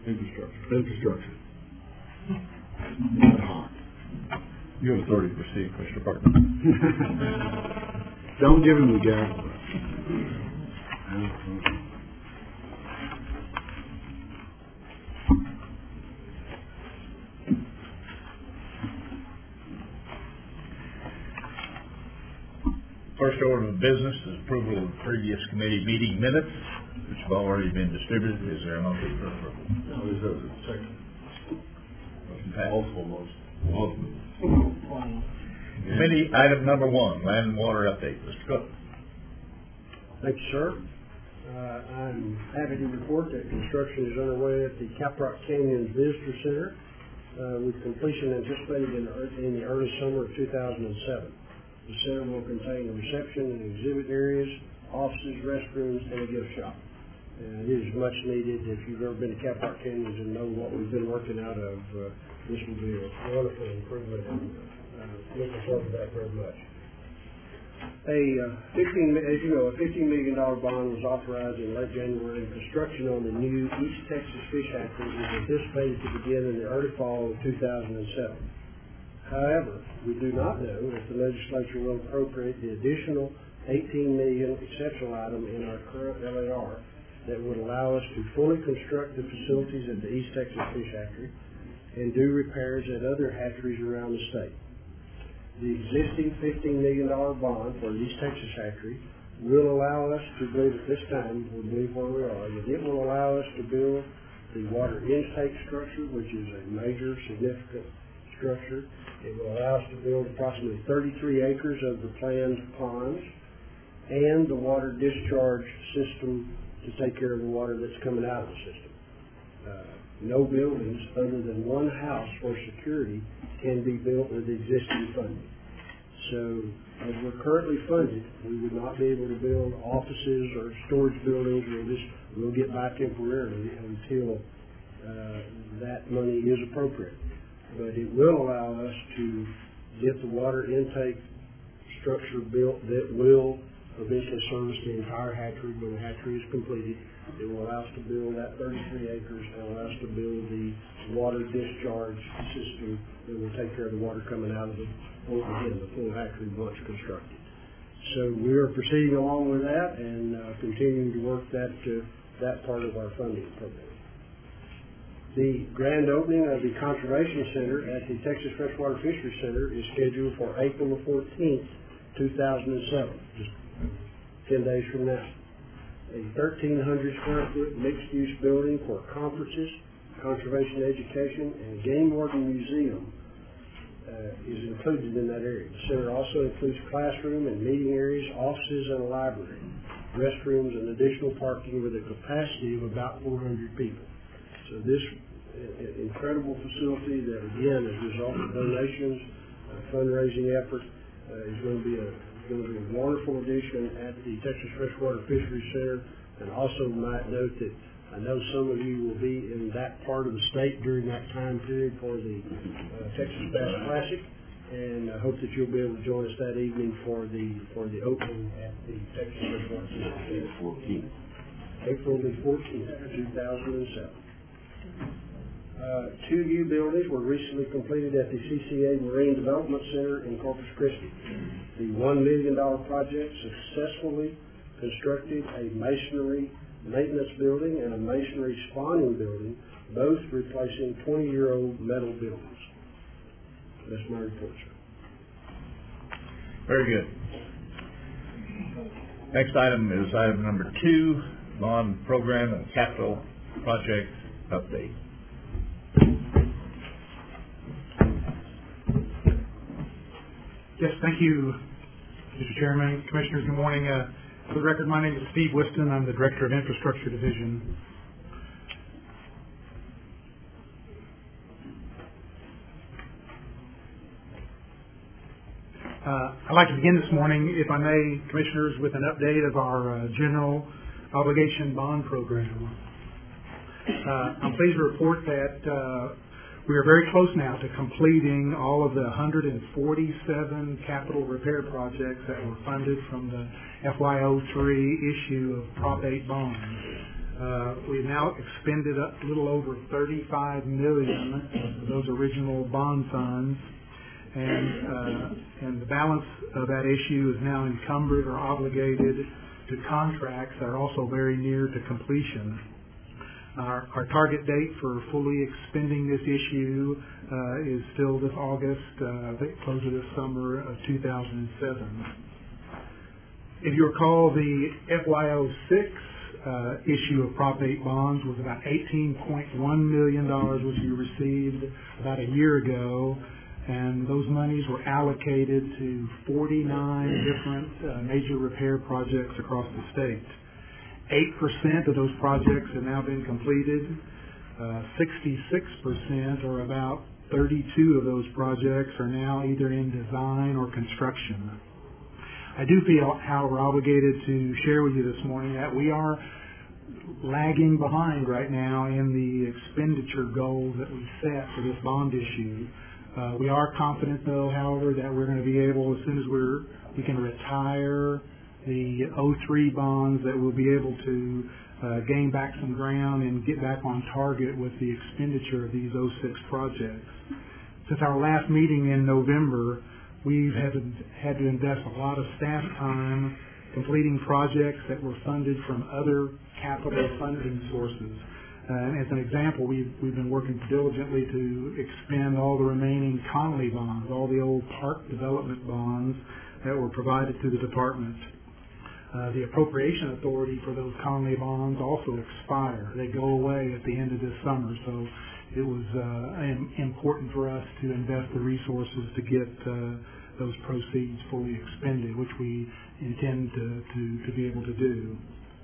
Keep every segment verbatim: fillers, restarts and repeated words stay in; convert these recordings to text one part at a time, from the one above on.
Infrastructure. Infrastructure. You have authority to proceed, Commissioner Barton. Don't give him the gavel. First order of business is approval of previous committee meeting minutes, which have already been distributed. Is there a motion for approval? No, there's a second. Motion passed. Multiple motion. Multiple. Committee item number one, land and water update. Mister Cook. Thank you, sir. Uh, I'm happy to report that construction is underway at the Caprock Canyon Visitor Center, uh, with completion anticipated in, in the early summer of two thousand seven. The center will contain a reception and exhibit areas, offices, restrooms, and a gift shop. And it is much needed. If you've ever been to Caprock Canyons and know what we've been working out of, uh, this will be a wonderful improvement, and uh, looking forward to that very much. A uh, fifteen, as you know, a fifteen million dollar bond was authorized in late January, and construction on the new East Texas Fish Hatchery is anticipated to begin in the early fall of two thousand seven. However, we do not know if the legislature will appropriate the additional eighteen million dollars exceptional item in our current L A R that would allow us to fully construct the facilities at the East Texas Fish Hatchery and do repairs at other hatcheries around the state. The existing fifteen million dollar bond for the East Texas Hatchery will allow us to believe at this time, we believe where we are, that it will allow us to build the water intake structure, which is a major significant structure. It will allow us to build approximately thirty-three acres of the planned ponds and the water discharge system to take care of the water that's coming out of the system. Uh, no buildings other than one house for security can be built with existing funding. So as we're currently funded, we would not be able to build offices or storage buildings. We'll just we'll get by temporarily until uh, that money is appropriate. But it will allow us to get the water intake structure built that will eventually service the entire hatchery when the hatchery is completed. It will allow us to build that thirty-three acres and allow us to build the water discharge system that will take care of the water coming out of the, again, the full hatchery once constructed. So we are proceeding along with that and uh, continuing to work that, uh, that part of our funding program. The grand opening of the Conservation Center at the Texas Freshwater Fisheries Center is scheduled for April the fourteenth, two thousand seven, just ten days from now. A thirteen hundred square foot mixed-use building for conferences, conservation education, and game warden museum uh, is included in that area. The center also includes classroom and meeting areas, offices, and a library, restrooms, and additional parking with a capacity of about four hundred people. So this uh, incredible facility that, again, as a result of donations, uh, fundraising effort, uh, is going to be a going to be a wonderful addition at the Texas Freshwater Fisheries Center. And also might note that I know some of you will be in that part of the state during that time period for the uh, Texas Bass Classic, and I hope that you'll be able to join us that evening for the for the opening at the Texas Freshwater Fisheries Center. April the fourteenth, two thousand seven. Uh, two new buildings were recently completed at the C C A Marine Development Center in Corpus Christi. The one million dollar project successfully constructed a masonry maintenance building and a masonry spawning building, both replacing twenty-year-old metal buildings. That's my report, sir. Very good. Next item is item number two, bond program and capital project update. Yes, thank you, Mister Chairman. Commissioners, good morning. Uh, for the record, my name is Steve Whiston. I'm the Director of Infrastructure Division. Uh, I'd like to begin this morning, if I may, Commissioners, with an update of our uh, general obligation bond program. Uh, I'm pleased to report that uh, we are very close now to completing all of the one hundred forty-seven capital repair projects that were funded from the F Y oh three issue of Prop eight bonds. Uh, we've now expended a little over thirty-five million dollars of those original bond funds, and uh, and the balance of that issue is now encumbered or obligated to contracts that are also very near to completion. Our, our target date for fully expending this issue uh, is still this August, uh, the close of this summer of two thousand seven. If you recall, the F Y oh six uh, issue of Prop eight bonds was about eighteen point one million dollars, which we received about a year ago, and those monies were allocated to forty-nine different uh, major repair projects across the state. eight percent of those projects have now been completed. Uh, sixty-six percent, or about thirty-two of those projects, are now either in design or construction. I do feel, however, obligated to share with you this morning that we are lagging behind right now in the expenditure goals that we set for this bond issue. Uh, we are confident, though, however, that we're going to be able, as soon as we're, we can retire the oh three bonds, that we'll be able to uh, gain back some ground and get back on target with the expenditure of these oh six projects. Since our last meeting in November, we've had to, had to invest a lot of staff time completing projects that were funded from other capital funding sources. Uh, and as an example, we've, we've been working diligently to expend all the remaining Connolly bonds, all the old park development bonds that were provided to the department. Uh, the appropriation authority for those Connolly bonds also expire. They go away at the end of this summer, so it was uh, im- important for us to invest the resources to get uh, those proceeds fully expended, which we intend to, to, to be able to do.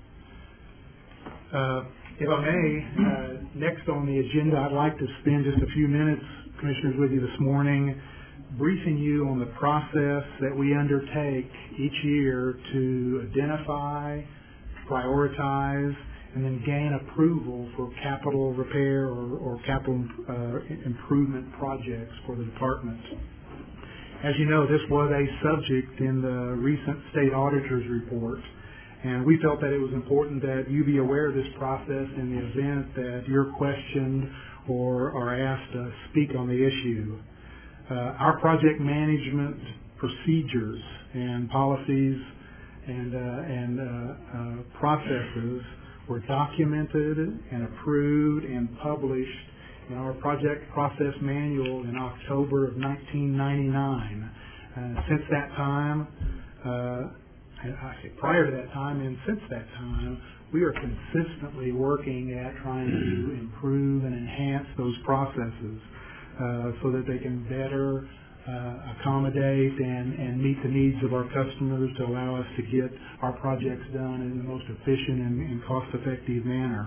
Uh, if I may, uh, next on the agenda, I'd like to spend just a few minutes, Commissioners, with you this morning, briefing you on the process that we undertake each year to identify, prioritize, and then gain approval for capital repair or, or capital uh, improvement projects for the department. As you know, this was a subject in the recent state auditor's report, and we felt that it was important that you be aware of this process in the event that you're questioned or are asked to speak on the issue. Uh, our project management procedures and policies and, uh, and uh, uh, processes were documented and approved and published in our project process manual in October of nineteen ninety-nine. Uh, since that time, uh, and I say prior to that time and since that time, we are consistently working at trying to improve and enhance those processes uh, so that they can better uh, accommodate and, and meet the needs of our customers to allow us to get our projects done in the most efficient and, and cost-effective manner.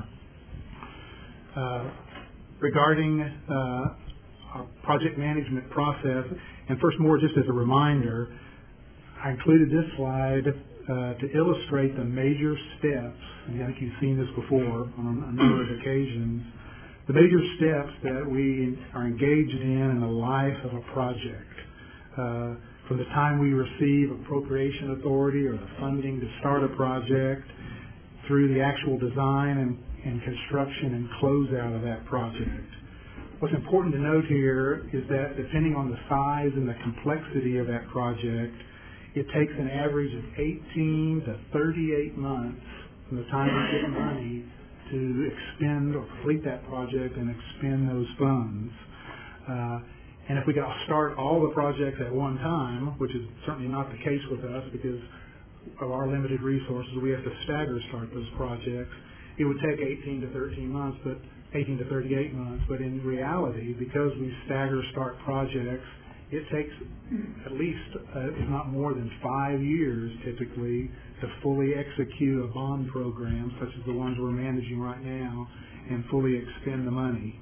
Uh, regarding uh, our project management process, and first more just as a reminder, I included this slide uh, to illustrate the major steps, and I think you've seen this before on a number of occasions, the major steps that we are engaged in in the life of a project. Uh, from the time we receive appropriation authority or the funding to start a project through the actual design and, and construction and closeout of that project. What's important to note here is that depending on the size and the complexity of that project, it takes an average of eighteen to thirty-eight months from the time we get money to expend or complete that project and expend those funds. Uh, and if we could start all the projects at one time, which is certainly not the case with us because of our limited resources, we have to stagger start those projects. It would take eighteen to thirteen months, but eighteen to thirty-eight months. But in reality, because we stagger start projects, it takes at least, uh, if not more than five years typically to fully execute a bond program such as the ones we're managing right now and fully expend the money.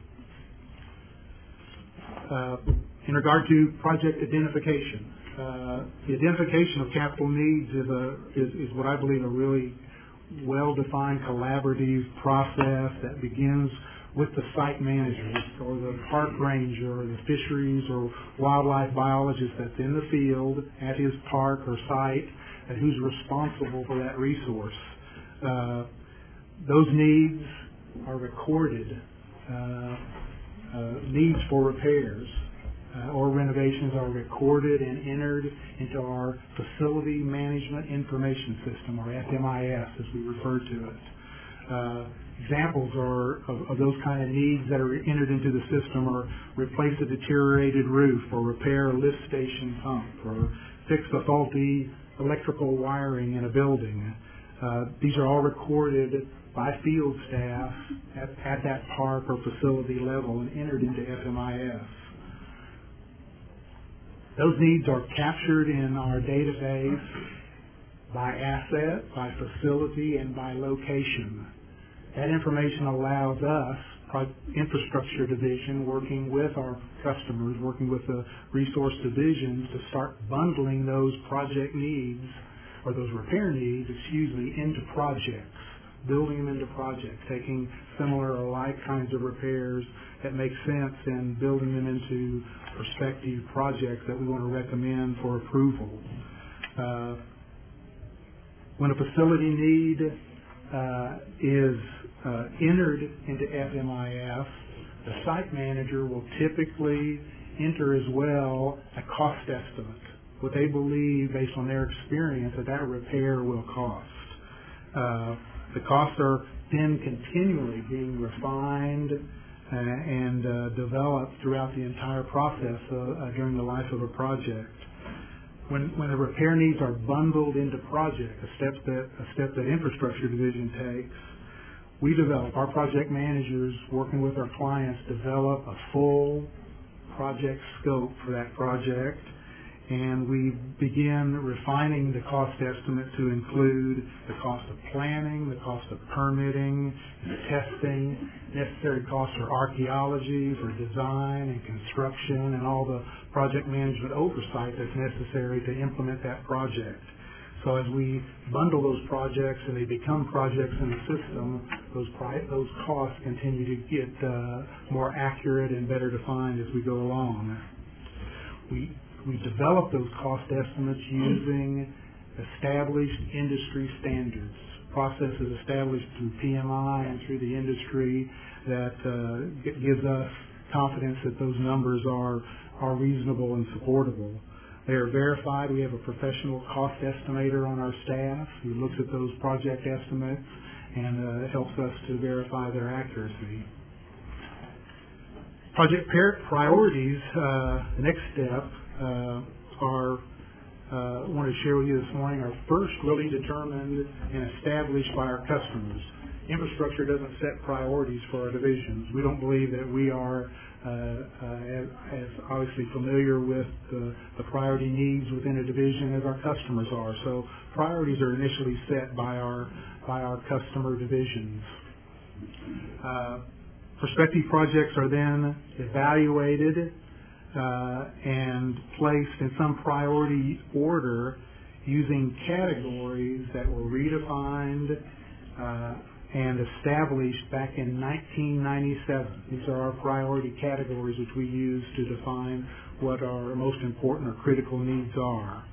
Uh, in regard to project identification, uh, the identification of capital needs is, a, is, is what I believe a really well-defined collaborative process that begins with the site manager or the park ranger or the fisheries or wildlife biologist that's in the field at his park or site and who's responsible for that resource. Uh, those needs are recorded, uh, uh, needs for repairs uh, or renovations are recorded and entered into our Facility Management Information System, or F M I S as we refer to it. Uh, examples are of, of those kind of needs that are entered into the system are replace a deteriorated roof, or repair a lift station pump, or fix a faulty electrical wiring in a building. Uh, these are all recorded by field staff at, at that park or facility level and entered into F M I S. Those needs are captured in our database by asset, by facility, and by location. That information allows us, infrastructure division, working with our customers, working with the resource divisions, to start bundling those project needs, or those repair needs, excuse me, into projects, building them into projects, taking similar or like kinds of repairs that make sense and building them into prospective projects that we want to recommend for approval. Uh, when a facility need uh, is uh, entered into F M I S, the site manager will typically enter as well a cost estimate, what they believe based on their experience that that repair will cost. Uh, the costs are then continually being refined uh, and uh, developed throughout the entire process uh, uh, during the life of a project. When, when the repair needs are bundled into project, a step that a step that infrastructure division takes, we develop, our project managers working with our clients develop a full project scope for that project, and we begin refining the cost estimate to include the cost of planning, the cost of permitting, and testing, necessary costs for archaeology, for design and construction, and all the project management oversight that's necessary to implement that project. So as we bundle those projects and they become projects in the system, those pri- those costs continue to get uh, more accurate and better defined as we go along. We we develop those cost estimates using established industry standards, processes established through P M I and through the industry that uh, g- gives us confidence that those numbers are are reasonable and supportable. They are verified. We have a professional cost estimator on our staff who looks at those project estimates and uh, helps us to verify their accuracy. Project priorities, uh, the next step, uh, are, uh, I wanted to share with you this morning, are first really determined and established by our customers. Infrastructure doesn't set priorities for our divisions. We don't believe that we are uh, uh, as, as obviously familiar with the, the priority needs within a division as our customers are. So priorities are initially set by our by our customer divisions. Uh, prospective projects are then evaluated uh, and placed in some priority order using categories that were redefined uh, and established back in nineteen ninety-seven. These are our priority categories which we use to define what our most important or critical needs are.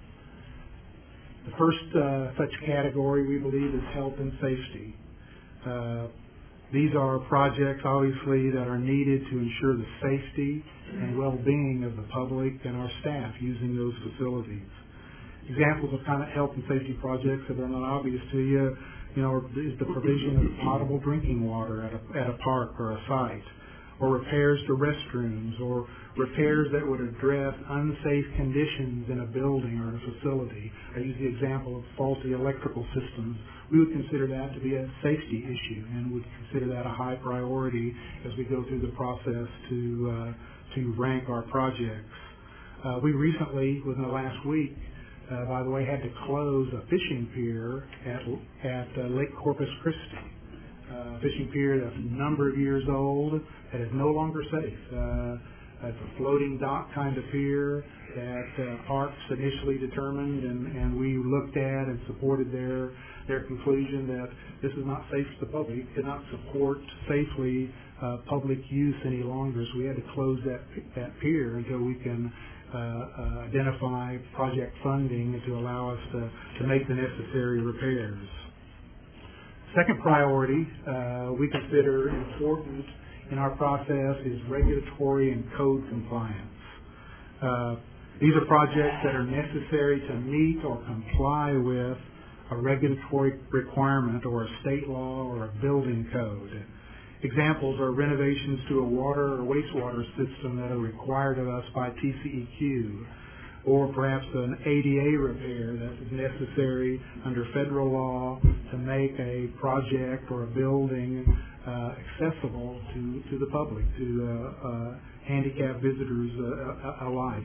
The first uh, such category we believe is health and safety. Uh, these are projects obviously that are needed to ensure the safety and well-being of the public and our staff using those facilities. Examples of kind of health and safety projects that are not obvious to you, you know, is the provision of potable drinking water at a, at a park or a site, or repairs to restrooms, or repairs that would address unsafe conditions in a building or a facility. I use the example of faulty electrical systems. We would consider that to be a safety issue and would consider that a high priority as we go through the process to uh, to rank our projects. Uh, we recently, within the last week, Uh, by the way, had to close a fishing pier at, at uh, Lake Corpus Christi. Uh, a fishing pier that's a number of years old, that is no longer safe. Uh, it's a floating dock kind of pier that uh, Parks initially determined, and, and we looked at and supported their their conclusion that this is not safe to the public, cannot support safely uh, public use any longer. So we had to close that that pier until we can Uh, uh, identify project funding to allow us to, to make the necessary repairs. Second priority uh, we consider important in our process is regulatory and code compliance. Uh, these are projects that are necessary to meet or comply with a regulatory requirement or a state law or a building code. Examples are renovations to a water or wastewater system that are required of us by T C E Q, or perhaps an A D A repair that is necessary under federal law to make a project or a building uh, accessible to, to the public, to uh, uh, handicapped visitors uh, alike.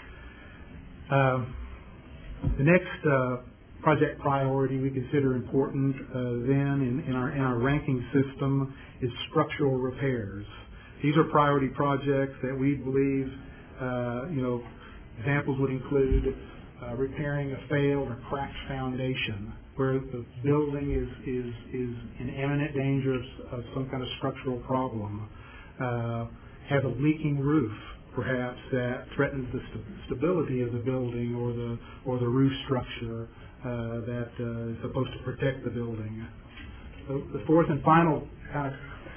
Uh, the next uh, project priority we consider important uh, then in, in, our, in our ranking system is structural repairs. These are priority projects that we believe, uh, you know, examples would include uh, repairing a failed or cracked foundation where the building is, is, is in imminent danger of, of some kind of structural problem, uh, has a leaking roof perhaps that threatens the st- stability of the building or the, or the roof structure uh, that uh, is supposed to protect the building. So the fourth and final kind of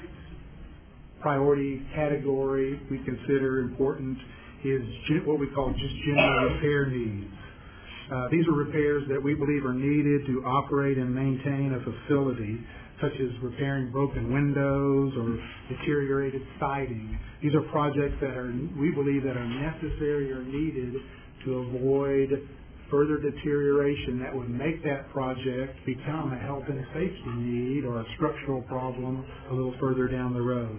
priority category we consider important is what we call just general repair needs. Uh, these are repairs that we believe are needed to operate and maintain a facility, such as repairing broken windows or deteriorated siding. These are projects that are, we believe, that are necessary or needed to avoid further deterioration that would make that project become a health and safety need or a structural problem a little further down the road.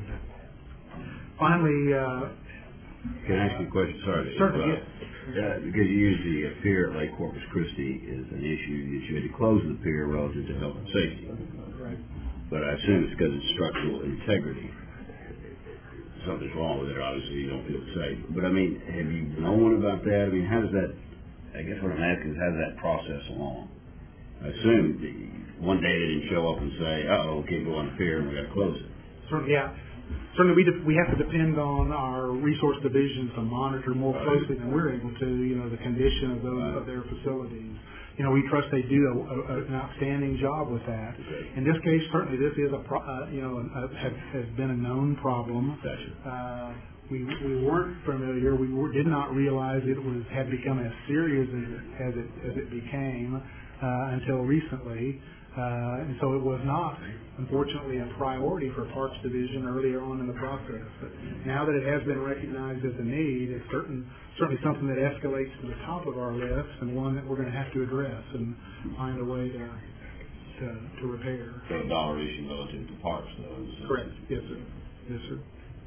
Finally, uh, Can I ask you a question? Sorry. to Certainly, interrupt. Uh, because you use the uh, pier at Lake Corpus Christi as an issue that you had to close the pier relative to health and safety. right. But I assume it's because it's structural integrity. Something's wrong with it, obviously, you don't feel safe. But I mean, have you known about that? I mean, how does that, I guess what I'm asking is how does that process along? I assume the, one day they didn't show up and say, uh-oh, we can't go on the pier and we got to close it. Certainly, yeah. Certainly, we, de- we have to depend on our resource divisions to monitor more closely than we're able to, you know, the condition of those Right. of their facilities. You know, we trust they do a, a, an outstanding job with that. Okay. In this case, certainly, this is a, pro- uh, you know, a, have, has been a known problem. Gotcha. Uh, we we weren't familiar. We were, did not realize it was had become as serious as it as it, as it became uh, until recently. Uh, and so it was not, unfortunately, a priority for Parks Division earlier on in the process. But now that it has been recognized as a need, it's certain, certainly something that escalates to the top of our list and one that we're going to have to address and find a way to to, to repair. So a dollar issue relative to parks, though. So. Correct. Yes, sir. Yes, sir.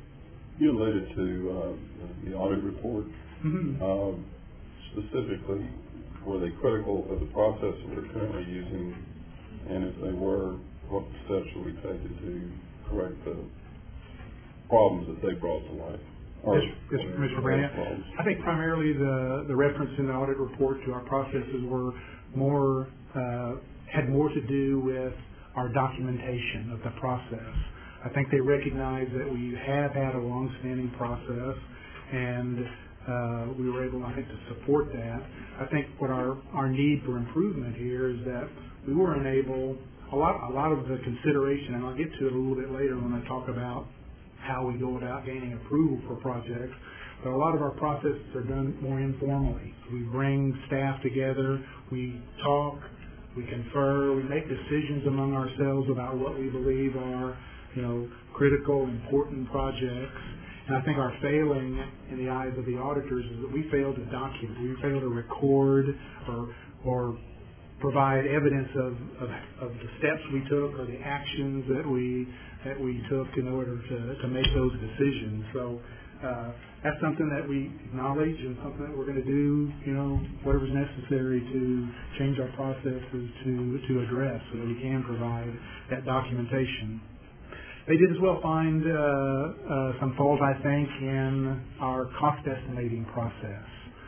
You alluded to uh, the audit report. Mm-hmm. Um, specifically, were they critical of the process that we're currently using? And if they were, what steps should we take to correct the problems that they brought to light? Yes, yes, Mister Brandon. I think primarily the, the reference in the audit report to our processes were more, uh, had more to do with our documentation of the process. I think they recognize that we have had a long-standing process, and uh, we were able, I think, to support that. I think what our, our need for improvement here is that we weren't able, a lot, a lot of the consideration, and I'll get to it a little bit later when I talk about how we go about gaining approval for projects, but a lot of our processes are done more informally. We bring staff together, we talk, we confer, we make decisions among ourselves about what we believe are, you know, critical, important projects. And I think our failing in the eyes of the auditors is that we fail to document, we fail to record or, or provide evidence of, of, of the steps we took or the actions that we that we took in order to, to make those decisions. So uh, that's something that we acknowledge and something that we're going to do, you know, whatever's necessary to change our processes to, to address so that we can provide that documentation. They did as well find uh, uh, some faults, I think, in our cost estimating process.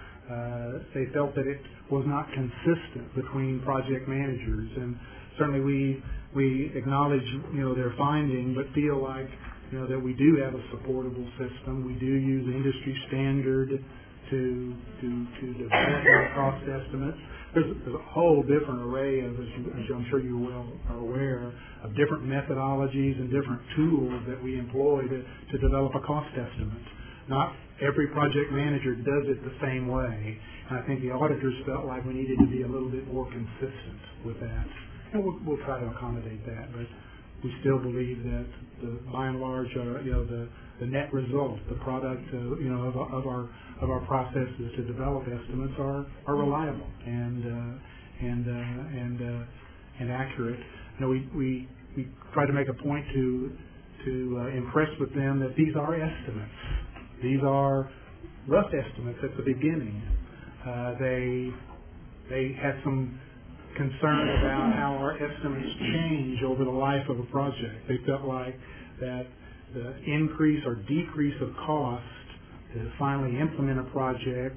Uh, they felt that it was not consistent between project managers, and certainly we we acknowledge, you know, their finding, but feel like, you know, that we do have a supportable system. We do use industry standard to to to develop our cost estimates. There's, there's a whole different array of, as, you, as I'm sure you well are aware, of different methodologies and different tools that we employ to, to develop a cost estimate. Not every project manager does it the same way, and I think the auditors felt like we needed to be a little bit more consistent with that. And we'll, we'll try to accommodate that, but we still believe that, the, by and large, uh, you know, the, the net result, the product, uh, you know, of, of our of our processes to develop estimates are, are reliable and uh, and uh, and uh, and accurate. You know, we, we we try to make a point to to uh, impress with them that these are estimates. These are rough estimates at the beginning. Uh, they they had some concern about how our estimates change over the life of a project. They felt like that the increase or decrease of cost to finally implement a project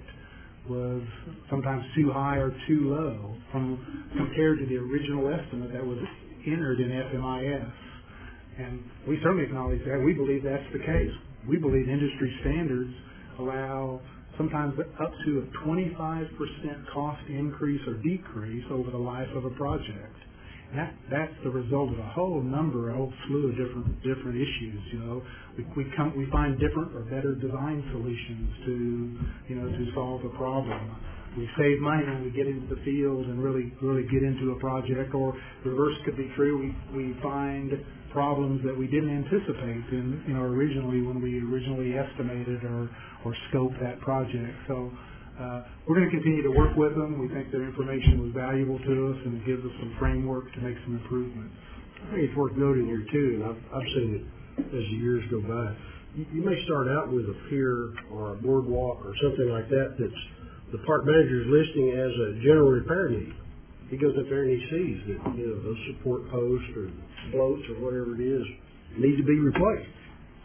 was sometimes too high or too low from compared to the original estimate that was entered in F M I S. And we certainly acknowledge that. We believe that's the case. We believe industry standards allow sometimes up to a twenty-five percent cost increase or decrease over the life of a project. And that, that's the result of a whole number, a whole slew of different different issues. You know, we we come we find different or better design solutions to you know to solve a problem. We save money when we get into the field and really really get into a project. Or the reverse could be true. We we find problems that we didn't anticipate in you know originally when we originally estimated or or scoped that project. So. Uh, we're going to continue to work with them. We think their information was valuable to us, and it gives us some framework to make some improvements. I think it's worth noting here too, and I've, I've seen it as the years go by. You, you may start out with a pier or a boardwalk or something like that that's the park manager is listing as a general repair need. He goes up there and he sees that you know those support posts or floats or whatever it is need to be replaced,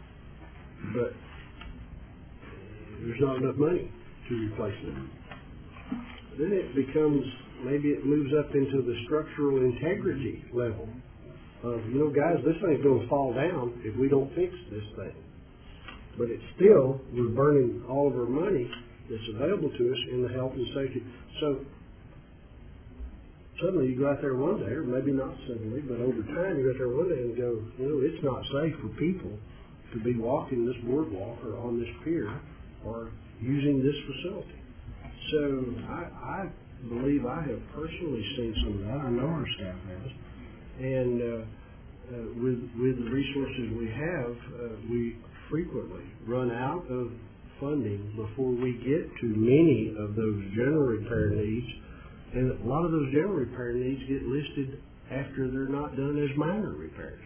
but there's not enough money to replace them. Then it becomes, maybe it moves up into the structural integrity level of, you know, guys, this thing's going to fall down if we don't fix this thing. But it's still, we're burning all of our money that's available to us in the health and safety. So suddenly you go out there one day, or maybe not suddenly, but over time you go out there one day and go, you know, it's not safe for people to be walking this boardwalk or on this pier or using this facility. So I, I believe I have personally seen some of that. I know our staff has. And uh, uh, with, with the resources we have, uh, we frequently run out of funding before we get to many of those general repair needs. And a lot of those general repair needs get listed after they're not done as minor repairs.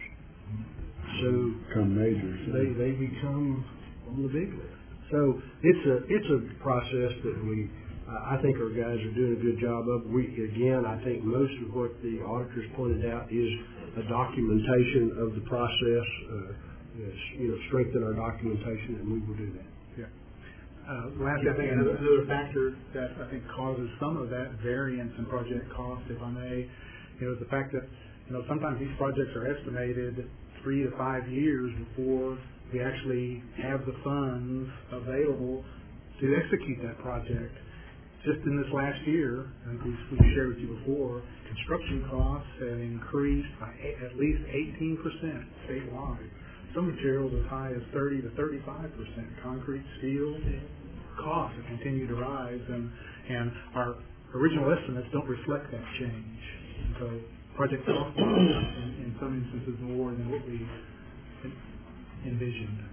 So Become major. they, they become on the big list. So it's a it's a process that we, uh, I think our guys are doing a good job of. We again, I think most of what the auditors pointed out is a documentation of the process. Uh, you know, strengthen our documentation, and we will do that. Yeah. Uh, lastly, I think another, another factor that I think causes some of that variance in project cost, if I may, you know, is the fact that you know sometimes these projects are estimated three to five years before we actually have the funds available to execute that project. Just in this last year, I think we've, we've shared with you before, construction costs have increased by a, at least eighteen percent statewide. Some materials as high as thirty to thirty-five percent. Concrete, steel, costs have continued to rise, and, and our original estimates don't reflect that change. And so project costs are in, in some instances more than what we envisioned.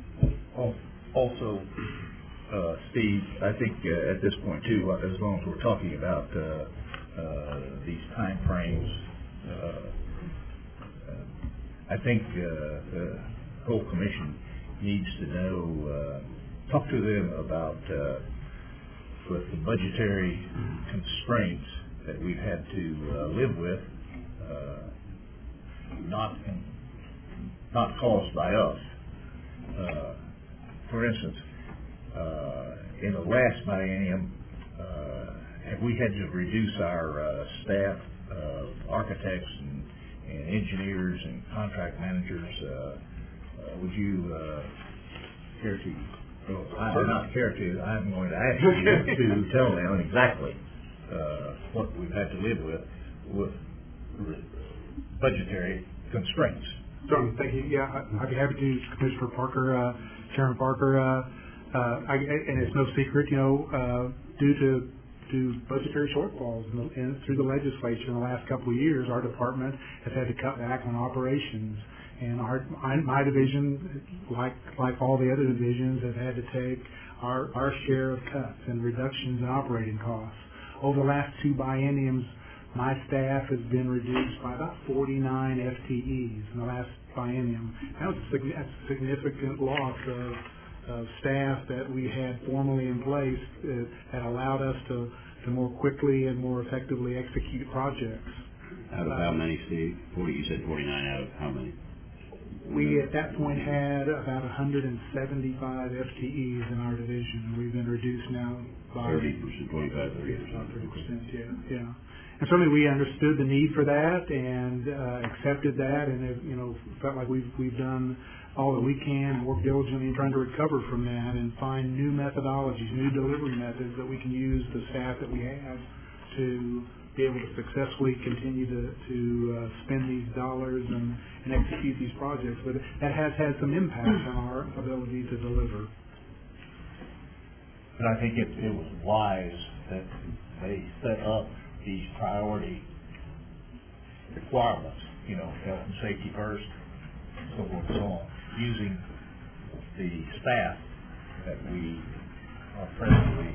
Also, uh, Steve, I think uh, at this point too, as long as we're talking about uh, uh, these time frames, uh, uh, I think uh, the whole commission needs to know, uh, talk to them about uh, with the budgetary constraints that we've had to uh, live with, uh, not not caused by us. Uh, for instance, uh, in the last biennium, uh, have we had to reduce our uh, staff of architects and, and engineers and contract managers? Uh, uh, would you uh, care to So I do not care to, I'm going to ask you to tell them exactly, uh, what we've had to live with, with budgetary constraints. Certainly, thank you. Yeah, I- I'd be happy to, Commissioner Parker, uh, Chairman Parker, uh, uh, I, and it's no secret, you know, uh, due to to budgetary shortfalls in the, in, through the legislature in the last couple of years, our department has had to cut back on operations. And our, my, my division, like like all the other divisions, have had to take our, our share of cuts and reductions in operating costs. Over the last two bienniums, my staff has been reduced by about forty-nine F T Es in the last biennium. That was a, sig- that's a significant loss of, of staff that we had formally in place uh, that allowed us to, to more quickly and more effectively execute projects. Out of how many, Steve? Forty, you said forty-nine out of how many? We, at that point, had about one hundred seventy-five F T Es in our division, and we've been reduced now by Thirty percent, twenty-five, thirty percent. about thirty percent, yeah, yeah. And certainly we understood the need for that and uh, accepted that, and have, you know, felt like we've we've done all that we can and worked diligently in trying to recover from that and find new methodologies, new delivery methods that we can use the staff that we have to be able to successfully continue to, to uh, spend these dollars and, and execute these projects. But that has had some impact on our ability to deliver. And I think it, it was wise that they set up these priority requirements, you know, health and safety first, so forth and so on, using the staff that we are presently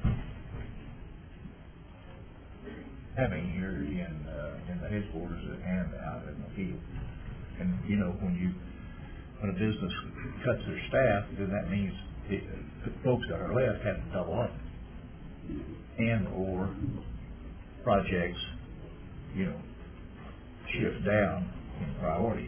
having here in uh, in the headquarters and out in the field. And you know, when you when a business cuts their staff, then that means it, the folks that are left have to double up, and or projects, you know, shift down in priorities.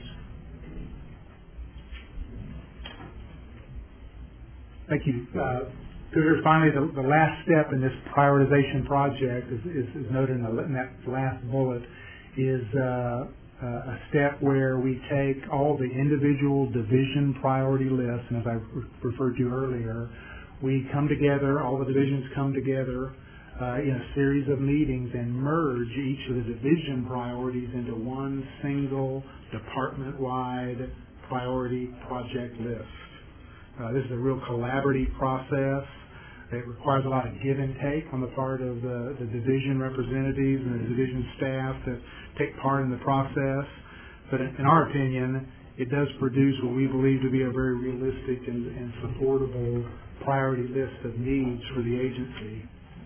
Thank you. Uh, Commissioners, finally, the, the last step in this prioritization project is, is, is noted in, the, in that last bullet is uh, uh, a step where we take all the individual division priority lists, and as I re- referred to earlier, we come together, all the divisions come together uh, in a series of meetings and merge each of the division priorities into one single department-wide priority project list. Uh, this is a real collaborative process. It requires a lot of give and take on the part of the, the division representatives and the division staff that take part in the process. But in, in our opinion, it does produce what we believe to be a very realistic and, and supportable priority list of needs for the agency.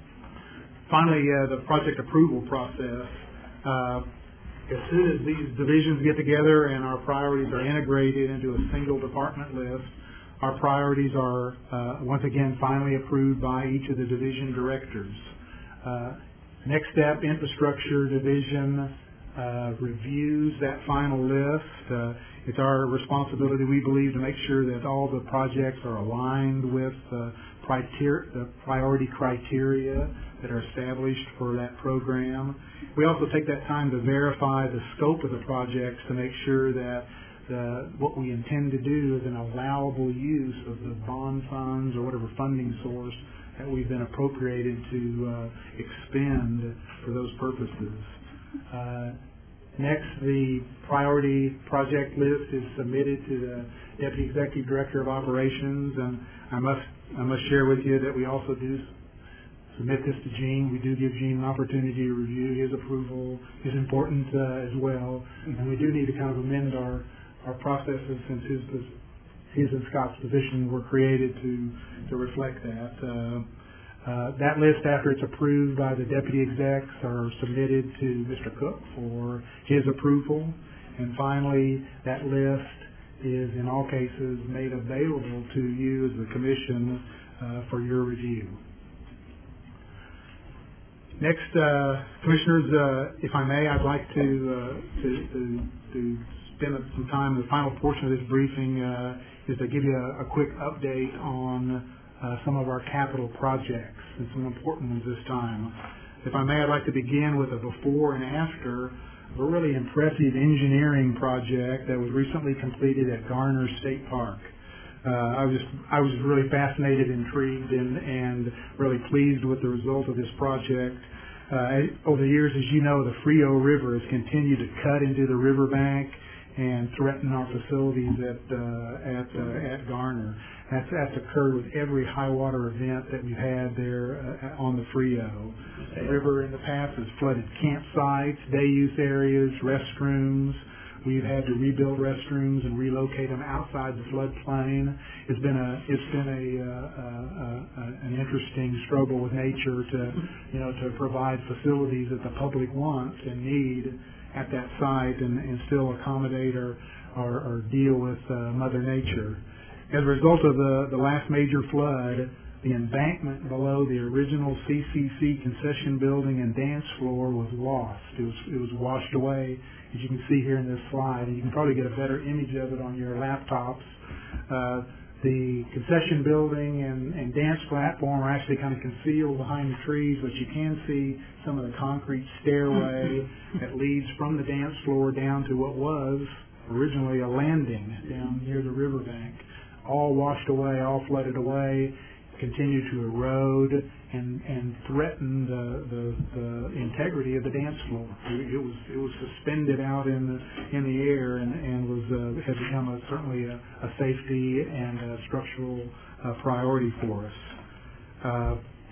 Finally, uh, the project approval process. Uh, as soon as these divisions get together and our priorities are integrated into a single department list, our priorities are, uh, once again, finally approved by each of the division directors. Uh, next step, infrastructure division uh, reviews that final list. Uh, it's our responsibility, we believe, to make sure that all the projects are aligned with uh, criteria, the priority criteria that are established for that program. We also take that time to verify the scope of the projects to make sure that Uh, what we intend to do is an allowable use of the bond funds or whatever funding source that we've been appropriated to uh, expend for those purposes. Uh, next, the priority project list is submitted to the Deputy Executive Director of Operations, and I must I must share with you that we also do submit this to Gene. We do give Gene an opportunity to review. His approval is important uh, as well, and we do need to kind of amend our our processes since his, his and Scott's position were created to, to reflect that. Uh, uh, that list, after it's approved by the deputy execs, are submitted to Mister Cook for his approval. And finally, that list is in all cases made available to you as the commission uh, for your review. Next, uh, commissioners, uh, if I may, I'd like to, uh, to, to, to spend some time in the final portion of this briefing uh, is to give you a, a quick update on uh, some of our capital projects and some important ones this time. If I may, I'd like to begin with a before and after of a really impressive engineering project that was recently completed at Garner State Park. Uh, I was I was really fascinated, intrigued, and, and really pleased with the result of this project. Uh, over the years, as you know, the Frio River has continued to cut into the riverbank and threaten our facilities at uh, at uh, at Garner. That's that's occurred with every high water event that we've had there uh, on the Frio. The river in the past has flooded campsites, day use areas, restrooms. We've had to rebuild restrooms and relocate them outside the floodplain. It's been a it's been a, uh, uh, uh, an interesting struggle with nature to you know to provide facilities that the public wants and need at that site and, and still accommodate or or, or deal with uh, Mother Nature. As a result of the the last major flood, the embankment below the original C C C concession building and dance floor was lost. It was it was washed away, as you can see here in this slide. And you can probably get a better image of it on your laptops. Uh, the concession building and, and dance platform are actually kind of concealed behind the trees, but you can see some of the concrete stairway that leads from the dance floor down to what was originally a landing down near the riverbank. All washed away, all flooded away, continue to erode and, and threaten the, the, the integrity of the dance floor. It, it was it was suspended out in the in the air and, and was uh, has become a, certainly a, a safety and a structural uh, priority for us. Uh,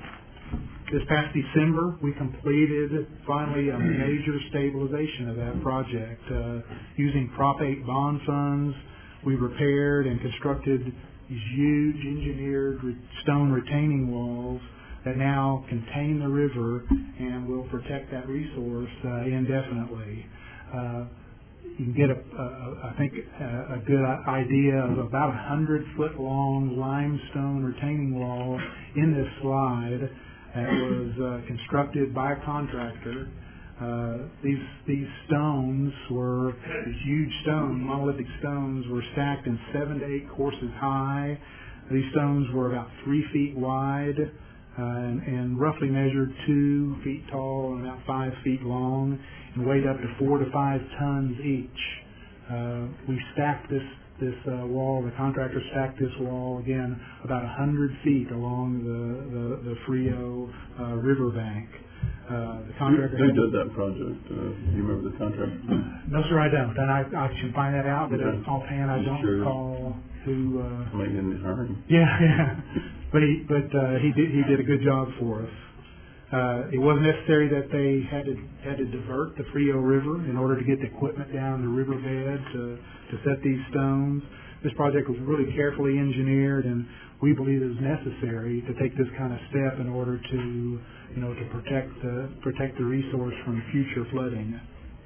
this past December, we completed finally a major stabilization of that project uh, using Prop eight bond funds. We repaired and constructed these huge engineered re- stone retaining walls that now contain the river and will protect that resource uh, indefinitely. Uh, you can get, a, a, I think, a, a good idea of about a hundred foot long limestone retaining wall in this slide that was uh, constructed by a contractor. Uh, these these stones were, these huge stones, monolithic stones, were stacked in seven to eight courses high. These stones were about three feet wide uh, and, and roughly measured two feet tall and about five feet long and weighed up to four to five tons each. Uh, we stacked this this uh, wall, the contractor stacked this wall, again, about one hundred feet along the, the, the Frio uh, riverbank. Uh, the contractor Who did that project? Uh, do you remember the contractor? No, sir, I don't. And I, I should find that out, but Okay. offhand, I don't Sure. recall who. Uh, Somebody didn't hire him. yeah, yeah. But he, but uh, he did. He did a good job for us. Uh, it wasn't necessary that they had to had to divert the Frio River in order to get the equipment down the riverbed to to set these stones. This project was really carefully engineered, and we believe it was necessary to take this kind of step in order to, you know, to protect the protect the resource from future flooding.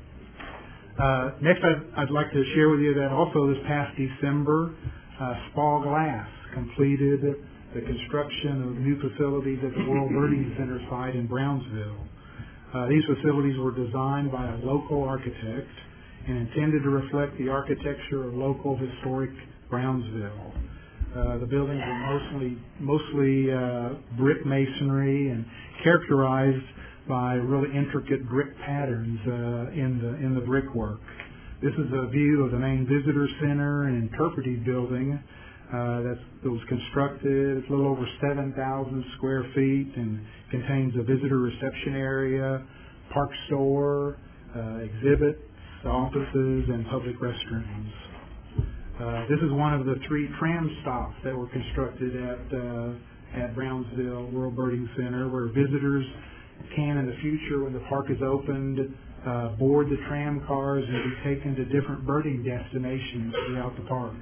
Uh, next, I'd, I'd like to share with you that also this past December, uh, Spall Glass completed the construction of new facilities at the World Birding Center site in Brownsville. Uh, these facilities were designed by a local architect and intended to reflect the architecture of local historic Brownsville. Uh, the buildings are mostly mostly uh, brick masonry and characterized by really intricate brick patterns uh, in the in the brickwork. This is a view of the main visitor center and interpretive building uh, that's, that was constructed. It's a little over seven thousand square feet and contains a visitor reception area, park store, uh, exhibits, offices, and public restrooms. Uh, this is one of the three tram stops that were constructed at uh, at Brownsville World Birding Center, where visitors can, in the future, when the park is opened, uh, board the tram cars and be taken to different birding destinations throughout the park.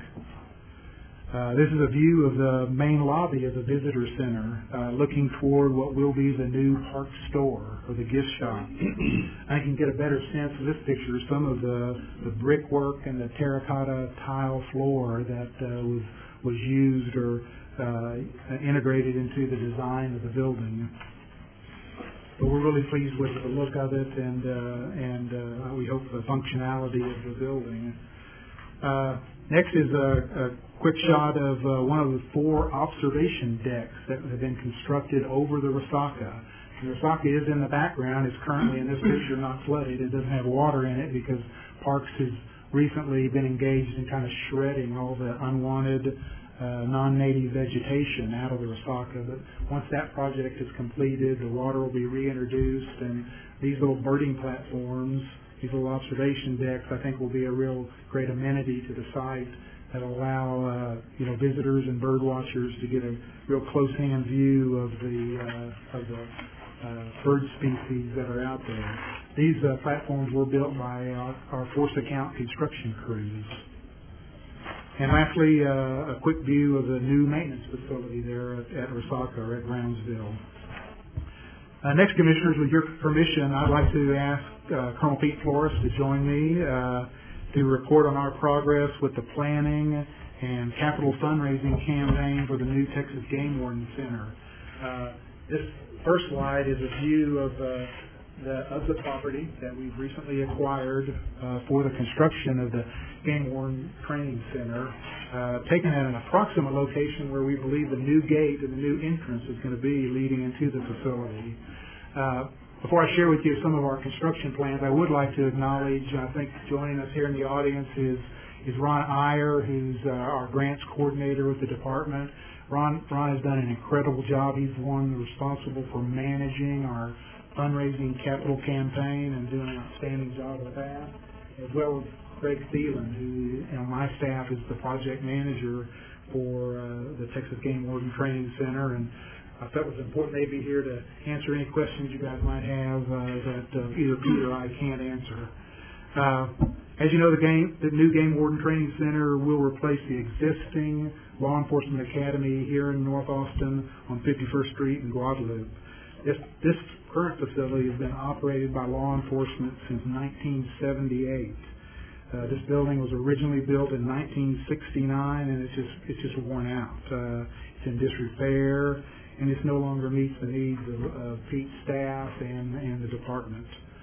Uh, this is a view of the main lobby of the visitor center, uh, looking toward what will be the new park store or the gift shop. I can get a better sense of this picture, some of the, the brickwork and the terracotta tile floor that uh, was was used or uh, integrated into the design of the building. But we're really pleased with the look of it, and uh, and uh, we hope the functionality of the building. Uh, next is a, a quick shot of uh, one of the four observation decks that have been constructed over the Resaca. The Resaca is in the background. It's currently in this picture not flooded. It doesn't have water in it because Parks has recently been engaged in kind of shredding all the unwanted uh, non-native vegetation out of the Resaca. But once that project is completed, the water will be reintroduced, and these little birding platforms, these little observation decks, I think will be a real great amenity to the site that will allow uh, you know visitors and bird watchers to get a real close-hand view of the uh, of the uh, bird species that are out there. These uh, platforms were built by our, our force account construction crews. And lastly, uh, a quick view of the new maintenance facility there at, at Resaca, or at Brownsville. Uh, next, Commissioners, with your permission, I'd like to ask uh, Colonel Pete Flores to join me uh, to report on our progress with the planning and capital fundraising campaign for the new Texas Game Warden Center. Uh, this first slide is a view of uh, the, of the property that we've recently acquired uh, for the construction of the Game Warden Training Center, uh, taken at an approximate location where we believe the new gate and the new entrance is going to be leading into the facility. Uh, before I share with you some of our construction plans, I would like to acknowledge, I think joining us here in the audience is, is Ron Iyer, who's uh, our grants coordinator with the department. Ron, Ron has done an incredible job. He's the one responsible for managing our fundraising capital campaign and doing an outstanding job with that, as well as Craig Thielen, who on my staff is the project manager for uh, the Texas Game Warden Training Center, and I felt it was important they'd be here to answer any questions you guys might have uh, that uh, either Pete or I can't answer. Uh, as you know, the, game, the new Game Warden Training Center will replace the existing Law Enforcement Academy here in North Austin on fifty-first Street in Guadalupe. This, this current facility has been operated by law enforcement since nineteen seventy-eight. Uh, this building was originally built in nineteen sixty-nine, and it's just it's just worn out. Uh, it's in disrepair, and it no longer meets the needs of, of Pete's staff and and the department.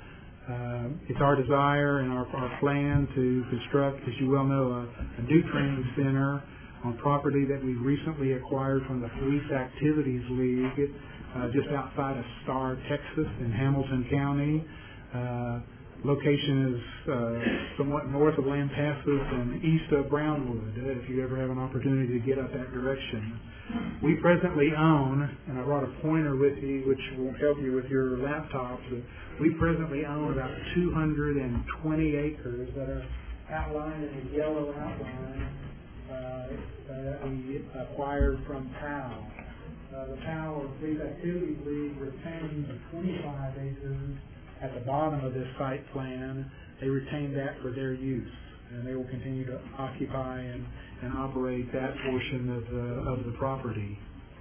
Uh, it's our desire and our, our plan to construct, as you well know, a, a new training center on property that we recently acquired from the Police Activities League, uh, just outside of Star, Texas, in Hamilton County. Uh, location is uh, somewhat north of Lampasas and east of Brownwood, uh, if you ever have an opportunity to get up that direction. We presently own, and I brought a pointer with me which will help you with your laptops, but we presently own about two hundred twenty acres that are outlined in a yellow outline uh, that we acquired from P A L. Uh, the P A L, or Police Activities League, retained the twenty-five acres at the bottom of this site plan. They retained that for their use, and they will continue to occupy and, and operate that portion of the, of the property.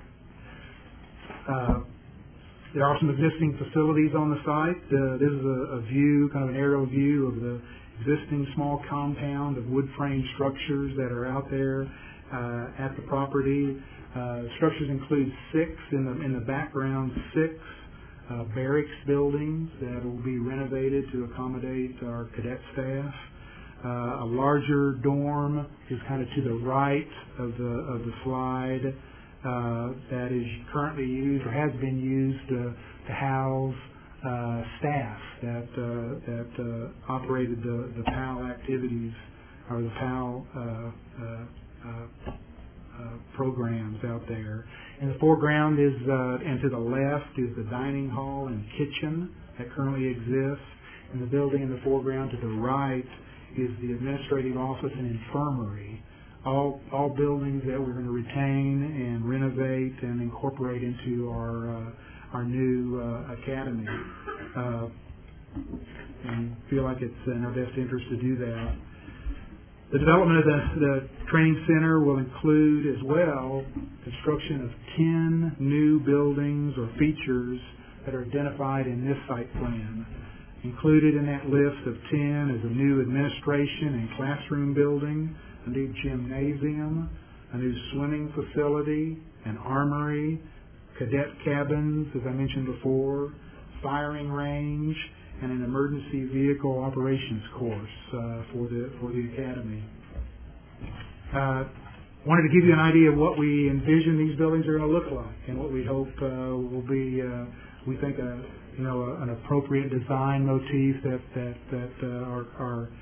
Uh, there are some existing facilities on the site. Uh, this is a, a view, kind of an aerial view of the existing small compound of wood frame structures that are out there uh, at the property. Uh, structures include six, in the, in the background, six Uh, barracks buildings that will be renovated to accommodate our cadet staff. Uh, a larger dorm is kind of to the right of the of the slide uh, that is currently used or has been used uh, to house uh, staff that uh, that uh, operated the, the P A L activities or the P A L uh, uh, uh, uh, programs out there. In the foreground is, uh, and to the left, is the dining hall and kitchen that currently exists. In the building in the foreground to the right is the administrative office and infirmary. All, all buildings that we're going to retain and renovate and incorporate into our, uh, our new uh, academy. Uh, and feel like it's in our best interest to do that. The development of the, the training center will include as well construction of ten new buildings or features that are identified in this site plan. Included in that list of ten is a new administration and classroom building, a new gymnasium, a new swimming facility, an armory, cadet cabins, as I mentioned before, firing range, and an emergency vehicle operations course uh, for the for the academy. Uh, wanted to give you an idea of what we envision these buildings are going to look like, and what we hope uh, will be, uh, we think, a you know a, an appropriate design motif that that that uh, our, our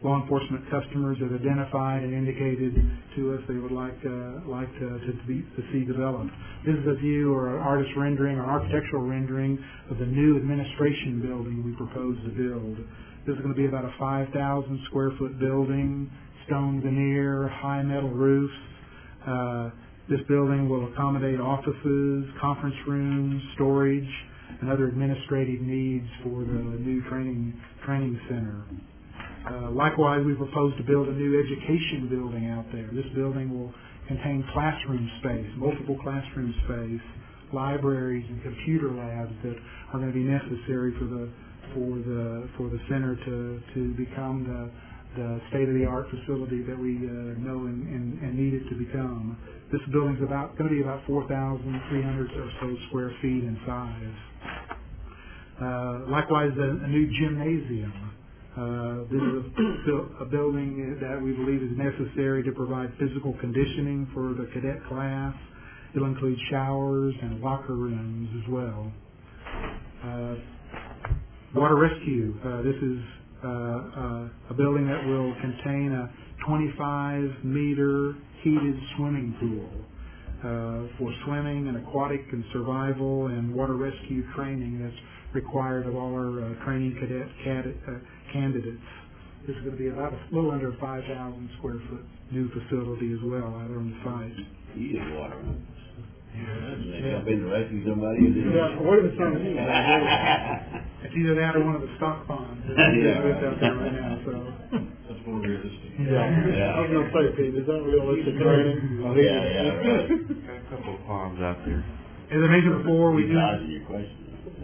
law enforcement customers have identified and indicated to us they would like uh, like to, to, be, to see developed. This is a view or an artist rendering or architectural rendering of the new administration building we propose to build. This is going to be about a five thousand square foot building, stone veneer, high metal roofs. Uh, this building will accommodate offices, conference rooms, storage, and other administrative needs for the new training training center. Uh, likewise, we propose to build a new education building out there. This building will contain classroom space, multiple classroom space, libraries and computer labs that are going to be necessary for the for the for the center to to become the the state-of-the-art facility that we uh, know and, and, and need it to become. This building's about going to be about four thousand three hundred or so square feet in size. Uh, likewise, a, a new gymnasium. Uh, this is a, a building that we believe is necessary to provide physical conditioning for the cadet class. It'll include showers and locker rooms as well. Uh, water rescue. Uh, this is uh, uh, a building that will contain a twenty-five meter heated swimming pool uh, for swimming and aquatic and survival and water rescue training that's required of all our uh, training cadet cad- uh, candidates. This is going to be about a little under a five thousand square foot new facility as well out on the site. You get water. Yeah. I've been to rescue somebody. Yeah, what is some? It's either that or one of the stock ponds. Yeah. It's out there right now, so. That's more realistic. Yeah. Yeah. I was gonna say, Pete, is that realistic training? Yeah, yeah, right. Got a couple of ponds out there. As I mentioned before, we You do, dodged your question.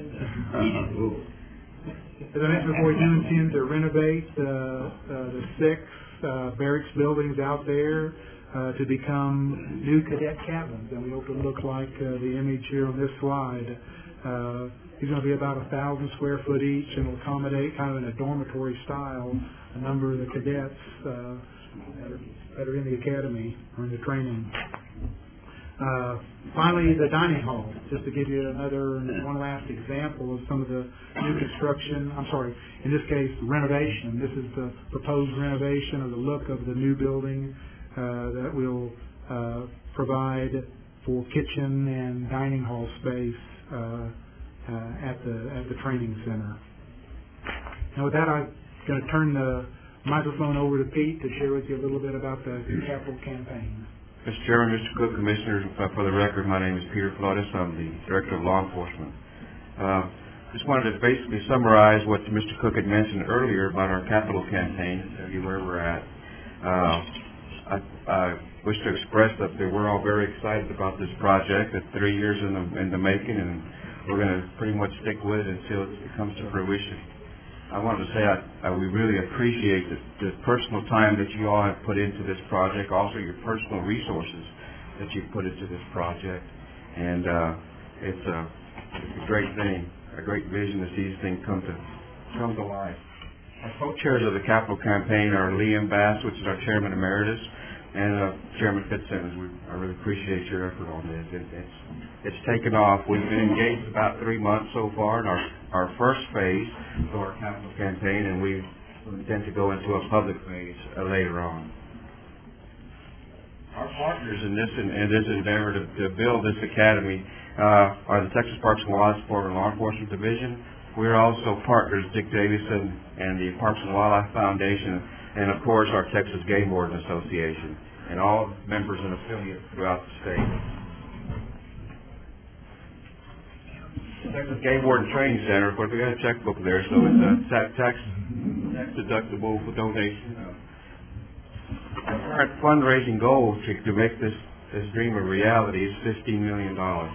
as I mentioned before, we do intend to renovate uh, uh, the six uh, barracks buildings out there uh, to become new cadet cabins, and we hope to look like uh, the image here on this slide. Uh, these are going to be about a thousand square foot each, and will accommodate kind of in a dormitory style a number of the cadets uh, that, are, that are in the academy or in the training. Uh, finally, the dining hall, just to give you another one last example of some of the new construction, I'm sorry, in this case, renovation. This is the proposed renovation of the look of the new building uh, that will uh, provide for kitchen and dining hall space uh, uh, at the at the training center. Now with that, I'm going to turn the microphone over to Pete to share with you a little bit about the capital campaign. Mister Chairman, Mister Cook, Commissioners, uh, for the record, my name is Peter Flores. I'm the Director of Law Enforcement. Uh, just wanted to basically summarize what Mister Cook had mentioned earlier about our capital campaign, to tell you where we're at. Uh, I, I wish to express that we're all very excited about this project. It's three years in the, in the making, and we're going to pretty much stick with it until it comes to fruition. I wanted to say I, I, we really appreciate the, the personal time that you all have put into this project, also your personal resources that you've put into this project. And uh, it's, a, it's a great thing, a great vision to see these things come to come to life. Our co-chairs of the capital campaign are Liam Bass, which is our Chairman Emeritus, and uh, Chairman Fitzsimmons. We, I really appreciate your effort on this. It, it's, it's taken off. We've been engaged about three months so far in our, our first phase of our capital campaign, and we intend to go into a public phase uh, later on. Our partners in this in, in this endeavor to, to build this academy uh, are the Texas Parks and Wildlife Department Law Enforcement Division. We're also partners, Dick Davison and the Parks and Wildlife Foundation, and of course our Texas Game Warden Association, and all members and affiliates throughout the state. Texas Game Warden Training Center, of course, we got a checkbook there, so it's a tax, tax, tax deductible donation. Our current fundraising goal to, to make this, this dream a reality is fifteen million dollars.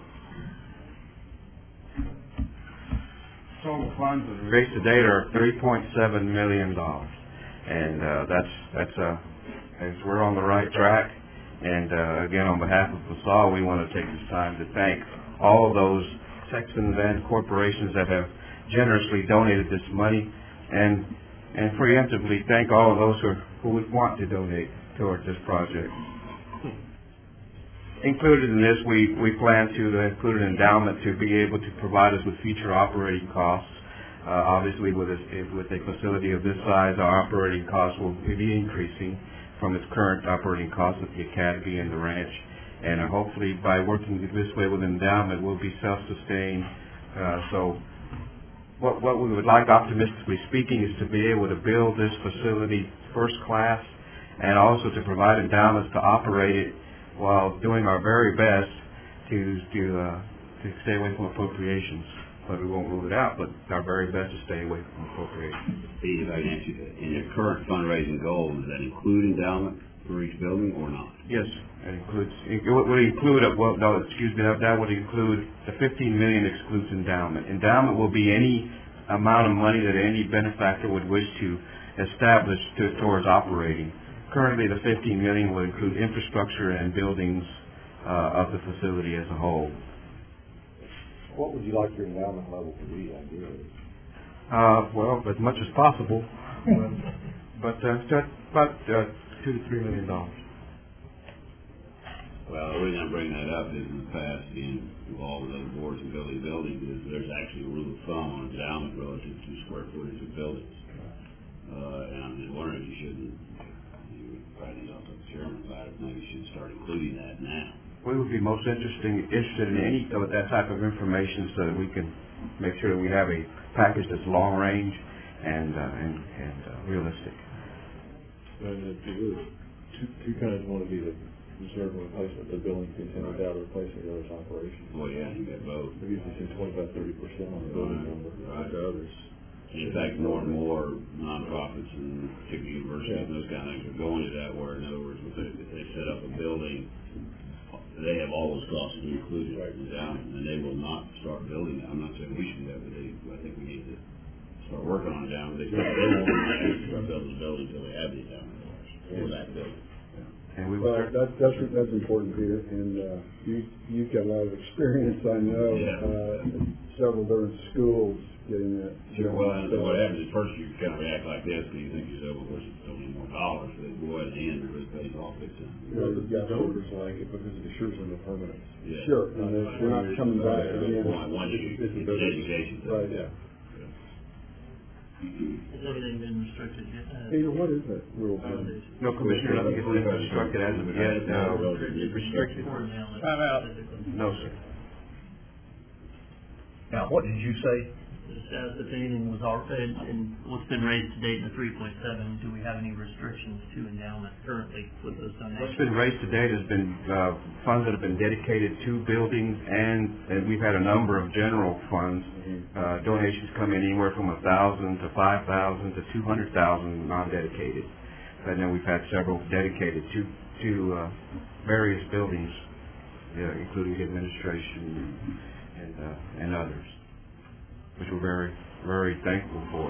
Total funds that we raised to date are three point seven million dollars, and uh, that's that's uh, as we're on the right track. And uh, again, on behalf of LaSalle, we want to take this time to thank all of those Texans and corporations that have generously donated this money, and and preemptively thank all of those who, who would want to donate toward this project. Included in this, we, we plan to include an endowment to be able to provide us with future operating costs Uh, obviously, with a, with a facility of this size, our operating costs will be increasing from its current operating costs at the academy and the ranch. And uh, hopefully, by working this way with endowment, we'll be self-sustained. Uh, so, what, what we would like, optimistically speaking, is to be able to build this facility first class, and also to provide endowments to operate it while doing our very best to to uh, to stay away from appropriations. But we won't rule it out, but our very best to stay away from appropriations. Steve, if I can ask you, in your current fundraising goal, does that include endowment for each building or not? Yes, it includes, it would would include, a- well, no, excuse me, that that would include, the fifteen million excludes endowment. Endowment will be any amount of money that any benefactor would wish to establish to, towards operating. Currently, the fifteen million will include infrastructure and buildings uh, of the facility as a whole. What would you like your endowment level to be, ideally? Uh, well, as much as possible, but uh, just about uh, two to three million dollars. Well, the reason I'm bringing that up is in the past, being involved with other boards and building buildings, is there's actually a rule of thumb on endowment relative to square footage of buildings. Uh, and I'm just wondering if you shouldn't, you would probably talk to the chairman about it, maybe you should start including that now. We would be most interesting, interested in any of that type of information so that we can make sure that we have a package that's long range and uh, and, and uh, realistic. And if you would, two, two kinds, one would be the reserve and replacement, the building continues out of replacement, the other's operation. Well, yeah, you got both. We usually see twenty-five, thirty percent on the building number, Right. to others. In fact, more and more nonprofits and particularly universities and those kind of things are going to that, where in other words, if they, if they set up a building, they have all those costs included right down, and they will not start building it. I'm not saying we should do that, but they, I think we need to start working on it down. They, they won't actually start building the building until they have the endowment dollars for that building. And we Well, would, that's, that's, that's important, Peter, and, uh, you, you've got a lot of experience, I know, Yeah. uh, several different schools getting that. Sure, well, and what happens is first you kind of react like this, because you think to yourself, well, of course, it's only more dollars, but boy, in the end, it really pays off big time. Well, the the donors like it because it assures them the permanence. Yeah. Sure, and they're, they're not coming back Right, again. one, one, you, it's an education thing. Right. Yeah. Has everything been restricted yet? Uh, Peter, what is that rule? foundation? no, Commissioner, nothing has been constructed as of yet. Uh, restricted. For endowment Time out. specifically. No, sir. Now, what did you say? Just asked if anything was already, and what's been raised to date in the three point seven, do we have any restrictions to endowment currently with those What's donations? been raised to date has been uh, funds that have been dedicated to buildings, and, and we've had a number of general funds. Uh, donations come in anywhere from a thousand to five thousand to two hundred thousand non-dedicated, and then we've had several dedicated to to uh, various buildings, uh, including the administration and uh, and others, which we're very very thankful for.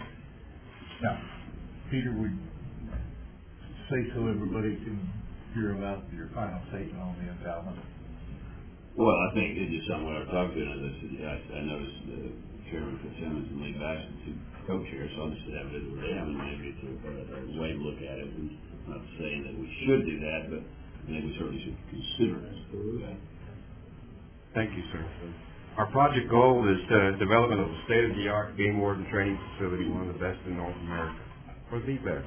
Now, Peter, would say so everybody can hear about your final statement on the endowment. Well, I think it's just something I've talked to, and this, I, I noticed uh, Chairman Fitzsimmons and Lee Bassett, two co-chairs, so I'll just have it with them, and maybe it's a, a way to look at it. And not saying that we should do that, but maybe we certainly should consider it. Okay. Thank you, sir. Our project goal is uh, development of a state-of-the-art game warden training facility, one of the best in North America, or the best.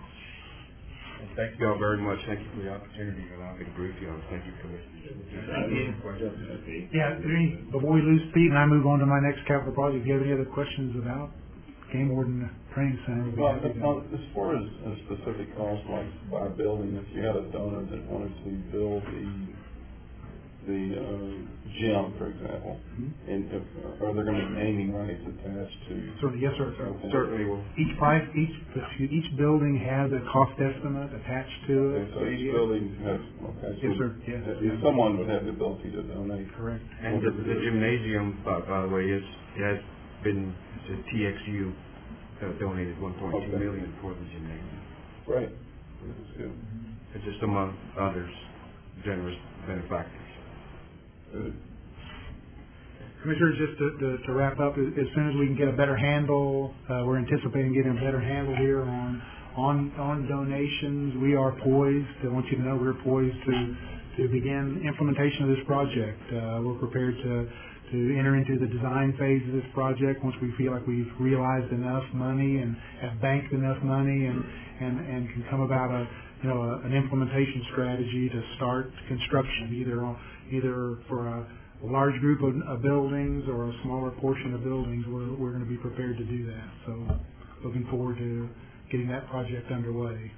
And thank you all very much. Thank you for the opportunity to allow me to brief you on it. Thank you, Commissioner. Okay. Yeah, is there any, before we lose Pete and I move on to my next capital project, if you have any other questions about Game Warden Training Center? we'd be Well, happy to- uh, as far as a specific cost, like by building, if you had a donor that wanted to build the, the, uh, gym, for example, and if, are there gonna be naming rights attached to? Certainly, yes, sir. Okay. Certainly will. Each price, each, excuse, each building has a cost estimate attached to Okay, it. so each building has, okay. so Yes, sir, yes. if Someone would have the ability to donate. Correct. And the, the gymnasium, by, by the way, is, has been, the T X U uh, donated one point two Okay. million for the gymnasium. Right. That's good. It's just among others, generous benefactors. Good. Commissioners, just to, to, to wrap up, as, as soon as we can get a better handle, uh, we're anticipating getting a better handle here on, on, on donations. We are poised, I want you to know we're poised to, to begin implementation of this project. Uh, we're prepared to, to enter into the design phase of this project once we feel like we've realized enough money and have banked enough money and, and, and can come about a, you know, a, an implementation strategy to start construction, either on, either for a, a large group of, of buildings or a smaller portion of buildings. We're, we're going to be prepared to do that. So looking forward to getting that project underway.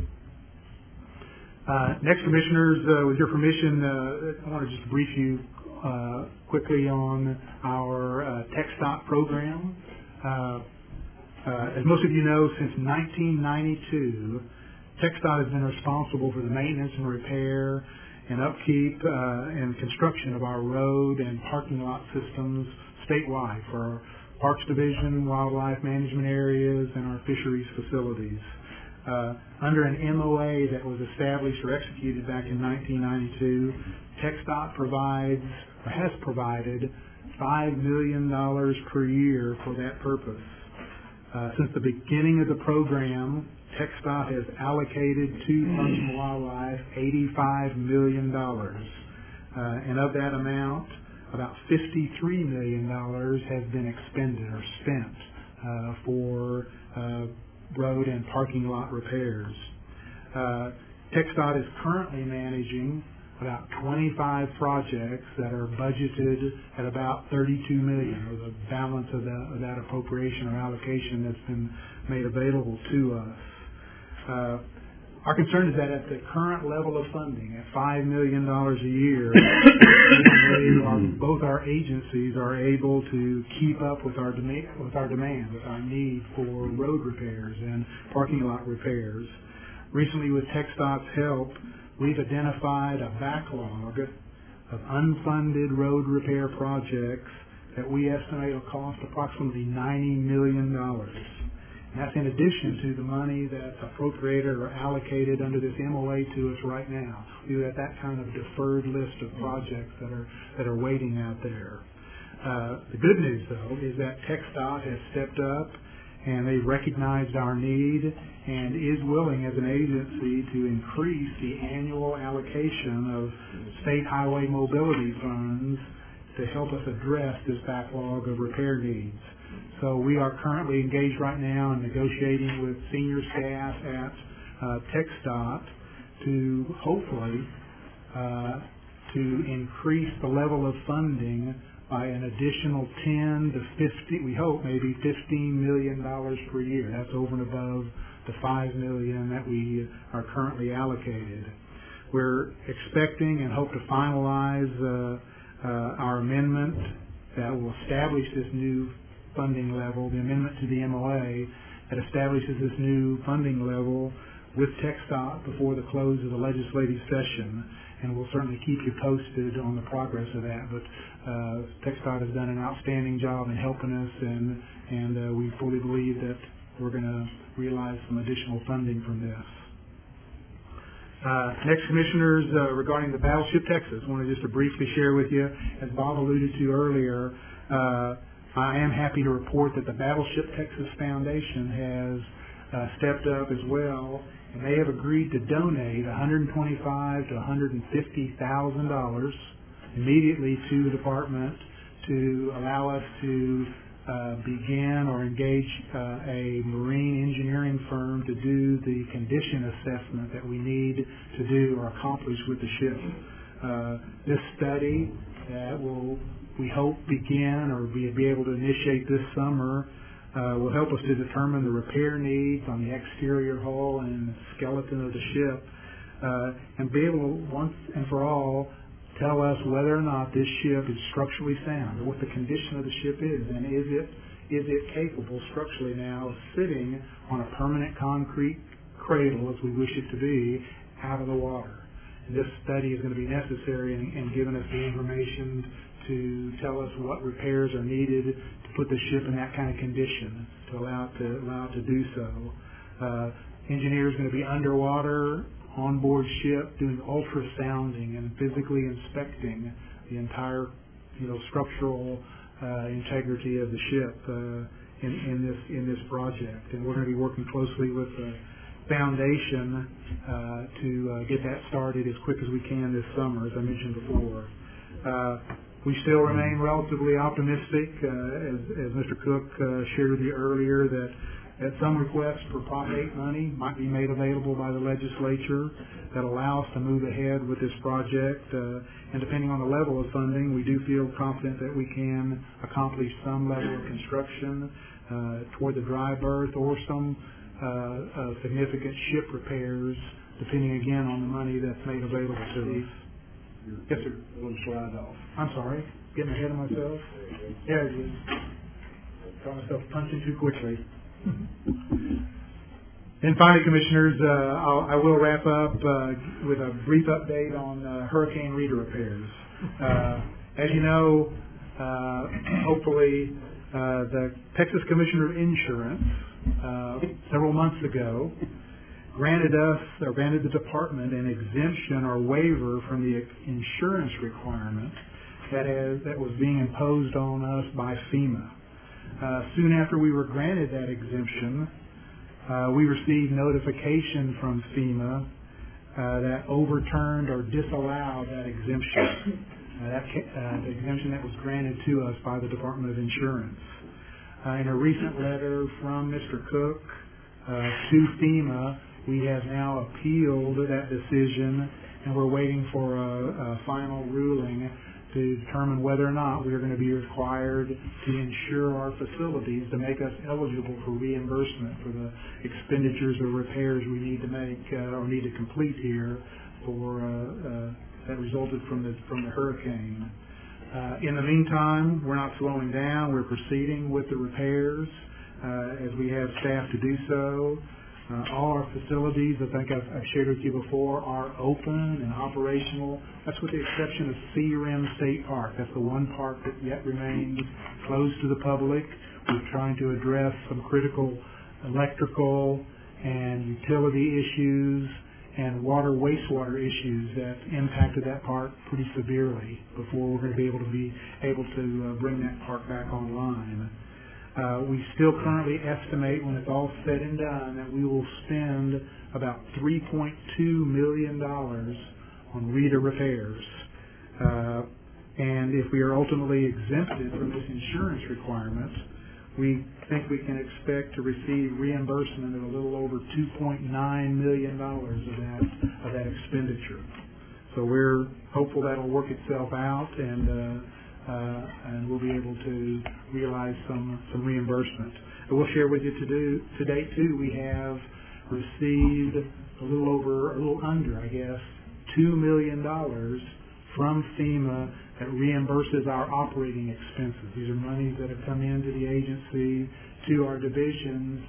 Uh, next, Commissioners, uh, with your permission, uh, I want to just brief you uh, quickly on our uh, TxDOT program. Uh, uh, as most of you know, since nineteen ninety-two, TxDOT has been responsible for the maintenance and repair and upkeep uh, and construction of our road and parking lot systems statewide for our Parks Division, wildlife management areas, and our fisheries facilities. Uh, under an M O A that was established or executed back in nineteen ninety-two, TxDOT provides, or has provided, five million dollars per year for that purpose. Uh, since the beginning of the program, TxDOT has allocated to Parks and Wildlife eighty-five million dollars. Uh, and of that amount, about fifty-three million dollars has been expended or spent uh, for uh, road and parking lot repairs. Uh, TxDOT is currently managing about twenty-five projects that are budgeted at about thirty-two million dollars, or the balance of that, of that appropriation or allocation that's been made available to us. Uh, our concern is that at the current level of funding, at five million dollars a year, our, both our agencies are able to keep up with our, demand, with our demand, with our need for road repairs and parking lot repairs. Recently, with TxDOT's help, we've identified a backlog of unfunded road repair projects that we estimate will cost approximately ninety million dollars. And that's in addition to the money that's appropriated or allocated under this M O A to us right now. We have that kind of deferred list of projects that are that are waiting out there. Uh, the good news, though, is that TxDOT has stepped up and they recognized our need and is willing as an agency to increase the annual allocation of state highway mobility funds to help us address this backlog of repair needs. So we are currently engaged right now in negotiating with senior staff at uh, TxDOT to hopefully uh, to increase the level of funding by an additional ten to fifty, we hope maybe fifteen million dollars per year. That's over and above the five million dollars that we are currently allocated. We're expecting and hope to finalize uh, uh, our amendment that will establish this new funding level, the amendment to the M O A that establishes this new funding level with TxDOT before the close of the legislative session, and we'll certainly keep you posted on the progress of that. But uh, TxDOT has done an outstanding job in helping us, and and uh, we fully believe that we're going to realize some additional funding from this. Uh, next, Commissioners, uh, regarding the Battleship Texas, I wanted just to briefly share with you, as Bob alluded to earlier, uh, I am happy to report that the Battleship Texas Foundation has uh, stepped up as well, and they have agreed to donate one hundred twenty-five thousand to one hundred fifty thousand dollars immediately to the department to allow us to uh, begin or engage uh, a marine engineering firm to do the condition assessment that we need to do or accomplish with the ship. Uh, this study that will, we hope, begin or be, be able to initiate this summer uh, will help us to determine the repair needs on the exterior hull and skeleton of the ship uh, and be able to once and for all tell us whether or not this ship is structurally sound, or what the condition of the ship is, and is it is it capable structurally now of sitting on a permanent concrete cradle, as we wish it to be, out of the water. And this study is going to be necessary in, in giving us the information to tell us what repairs are needed to put the ship in that kind of condition, to allow it to, allow it to do so. Uh, engineers are going to be underwater on-board ship doing ultrasounding and physically inspecting the entire, you know, structural uh, integrity of the ship uh, in, in this in this project. And we're going to be working closely with the, foundation uh, to uh, get that started as quick as we can this summer, as I mentioned before. Uh, we still remain relatively optimistic, uh, as, as Mister Cook uh, shared with you earlier, that that some requests for Prop eight money might be made available by the legislature that allow us to move ahead with this project. Uh, and depending on the level of funding, we do feel confident that we can accomplish some level of construction uh, toward the dry berth or some uh, uh, significant ship repairs, depending again on the money that's made available to us. Yes, sir. One slide off. I'm sorry. Getting ahead of myself. There it is. Got myself punching too quickly. And finally, Commissioners, uh, I'll, I will wrap up uh, with a brief update on uh, Hurricane Rita repairs. Uh, as you know, uh, hopefully, uh, the Texas Commissioner of Insurance uh, several months ago granted us, or granted the department, an exemption or waiver from the insurance requirement that, has, that was being imposed on us by FEMA. Uh, soon after we were granted that exemption, uh, we received notification from FEMA uh, that overturned or disallowed that exemption, uh, that uh, the exemption that was granted to us by the Department of Insurance. Uh, in a recent letter from Mister Cook uh, to FEMA, we have now appealed that decision, and we're waiting for a, a final ruling to determine whether or not we are going to be required to insure our facilities to make us eligible for reimbursement for the expenditures or repairs we need to make uh, or need to complete here for uh, uh, that resulted from the from the hurricane. Uh, in the meantime, we're not slowing down. We're proceeding with the repairs uh, as we have staff to do so. Uh, all our facilities, I think I've, I've shared with you before, are open and operational. That's with the exception of Sea-Rim State Park. That's the one park that yet remains closed to the public. We're trying to address some critical electrical and utility issues and water wastewater issues that impacted that park pretty severely before we're going to be able to be able to uh, bring that park back online. Uh, we still currently estimate, when it's all said and done, that we will spend about three point two million dollars on Rita repairs. Uh, and if we are ultimately exempted from this insurance requirement, we think we can expect to receive reimbursement of a little over two point nine million dollars of that, of that expenditure. So we're hopeful that'll work itself out, and uh, Uh, and we'll be able to realize some, some reimbursement. And we'll share with you to, do, to date, too, we have received a little over, a little under, I guess, two million dollars from FEMA that reimburses our operating expenses. These are monies that have come into the agency, to our divisions,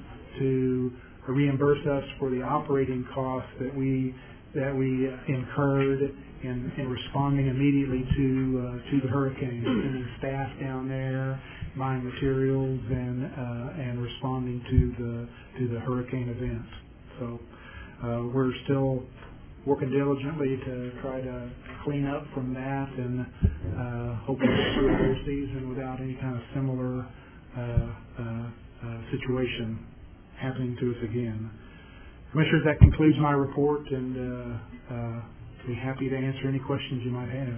to reimburse us for the operating costs that we that we incurred in, in responding immediately to uh, to the hurricane, sending staff down there, buying materials, and uh, and responding to the to the hurricane event. So uh, we're still working diligently to try to clean up from that, and uh, hopefully get through the season without any kind of similar uh, uh, uh, situation happening to us again. Commissioners, that concludes my report, and uh, uh, be happy to answer any questions you might have.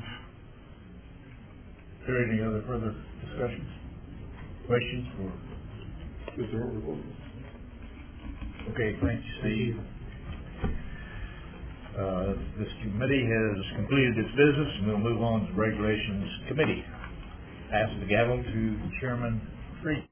Is there any other further discussions? Questions? Or? Okay, thanks, Steve. Uh, this committee has completed its business, and we'll move on to the Regulations Committee. Pass the gavel to Chairman Freed.